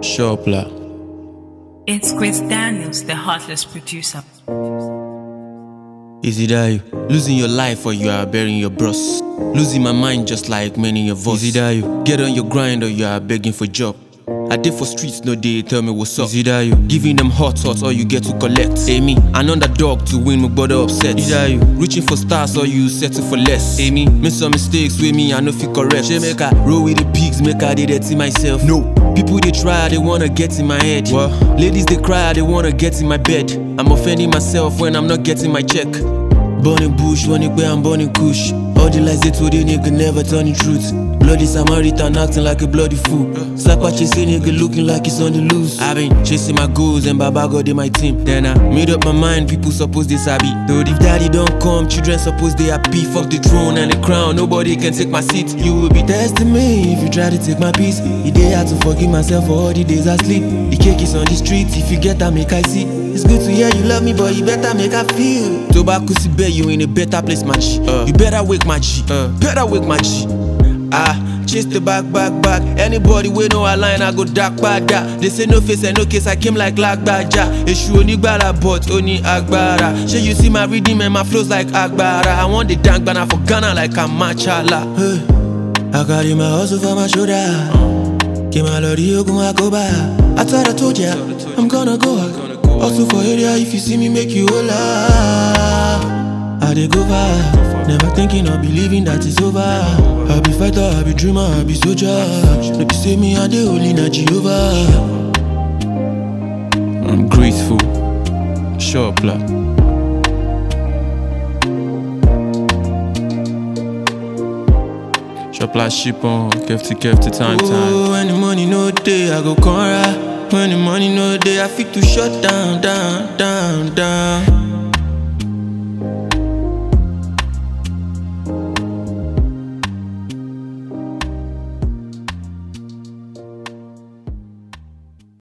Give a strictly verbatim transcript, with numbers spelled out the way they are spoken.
Shopla. It's Chris Daniels, the heartless producer. Is it that you losing your life or you are burying your bros? Losing my mind just like many of us. Is it that you get on your grind or you are begging for job? I did for streets, no day, tell me what's up. Is it that you giving them hot thoughts or you get to collect? Hey me, an underdog to win, my brother upset. Is that you reaching for stars or you settle for less? Hey me, make some mistakes with me, I know if you correct. She make I roll with the pigs, make I did it myself. No, people they try, they wanna get in my head. What? Ladies they cry, they wanna get in my bed. I'm offending myself when I'm not getting my check. Born in bush, when where I'm born in kush. All the lies they told the nigga never turn the truth. Bloody Samaritan acting like a bloody fool. Slapper chasing nigga looking like he's on the loose. I been chasing my goals and Baba God in my team. Then I made up my mind, people suppose they sabi. Though if daddy don't come, children suppose they happy. Fuck the throne and the crown, nobody can take my seat. You will be testing me if you try to take my peace. The day I had to forgive myself for all the days I sleep. The cake is on the street, if you get that make I see. It's good to hear you love me, but you better make I feel. Tobacco si bet you in a better place, my G. Uh, you better wake my G, uh, better wake my G. Ah, chase the back, back, back. Anybody we know a line, I go dark, bad, da. They say no face and no case, I came like Lagbaja. Eshu oni gbara, but oni agbara. Shey you see my rhythm and my flows like Agbara. I want the dank banana for Ghana like a Machala. Hey, I carry my hustle for my shoulder. Came out of the Ogun Akoba. I thought I told ya, I'm gonna go. Also for area, if you see me, make you hola. I dey go far, never thinking or believing that it's over. I be fighter, I be dreamer, I be soldier. They be say me, I dey holy na Jehovah. I'm grateful, Shopla. Shopla ship on, kefti kefti time time. Oh, when the money no day, I go corner. When the money no day, I fit to shut down, down, down, down.